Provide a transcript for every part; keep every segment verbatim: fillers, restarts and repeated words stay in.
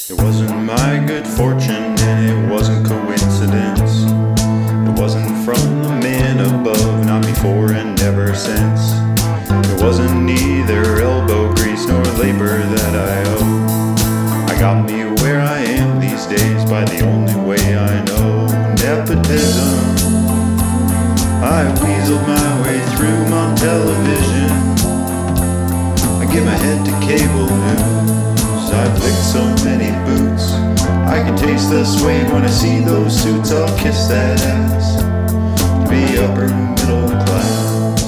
It wasn't my good fortune and it wasn't coincidence. It wasn't from the man above, not before and never since. It wasn't neither elbow grease nor labor that I owe. I got me where I am these days by the only way I know. Nepotism. I weaseled my way through on television. I give my head to cable news. I've licked so many boots. I can taste the suede when I see those suits. I'll kiss that ass to be upper middle class.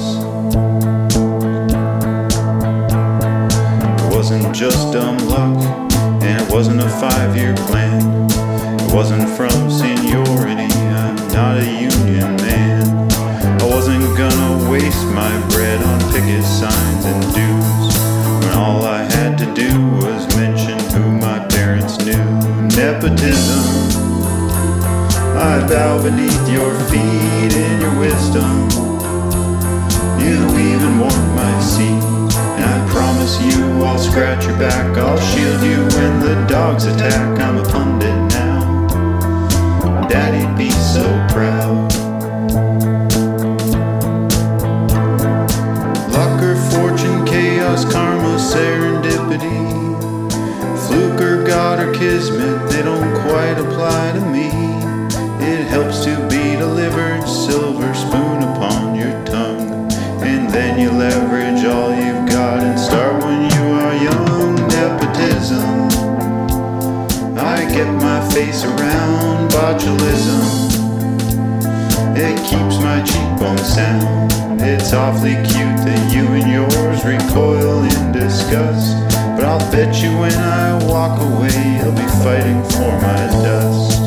It wasn't just dumb luck, and it wasn't a five-year plan. It wasn't from seniority, I'm not a union man. I wasn't gonna waste my bread on picket signs and dues, when all I had to do was mention who my parents knew. Nepotism. I bow beneath your feet in your wisdom. You even warmed my seat, and I promise you I'll scratch your back. I'll shield you when the dogs attack. I'm a pundit now. Daddy'd be so proud. Luck or fortune, chaos, karma, serendipity, fluke or God or kismet, they don't quite apply to me. It helps to be delivered, silver spoon upon your tongue, and then you leverage all you've got and start when you are young. Nepotism. I get my face around botulism. It keeps my cheekbones sound. It's awfully cute that you and yours recoil in disgust, but I'll bet you when I walk away you'll be fighting for my dust.